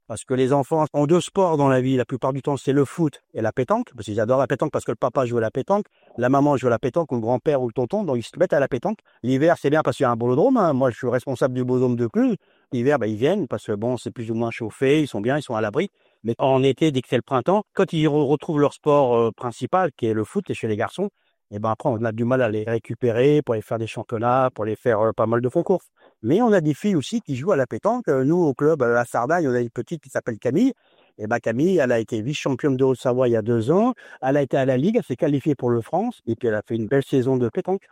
Parce que les enfants ont 2 sports dans la vie. La plupart du temps, c'est le foot et la pétanque. Parce qu'ils adorent la pétanque parce que le papa joue à la pétanque, la maman joue à la pétanque ou le grand-père ou le tonton. Donc, ils se mettent à la pétanque. L'hiver, c'est bien parce qu'il y a un bolodrome, hein. Moi, je suis responsable du bolodrome de Cluses. L'hiver, ils viennent parce que bon, c'est plus ou moins chauffé. Ils sont bien, ils sont à l'abri. Mais en été, dès que c'est le printemps, quand ils retrouvent leur sport principal, qui est le foot, et chez les garçons, et ben après, on a du mal à les récupérer pour les faire des championnats, pour les faire pas mal de concours. Mais on a des filles aussi qui jouent à la pétanque. Nous, au club à Sardagne, on a une petite qui s'appelle Camille. Et ben Camille, elle a été vice-championne de Haute-Savoie il y a 2 ans. Elle a été à la Ligue, elle s'est qualifiée pour le France. Et puis, elle a fait une belle saison de pétanque.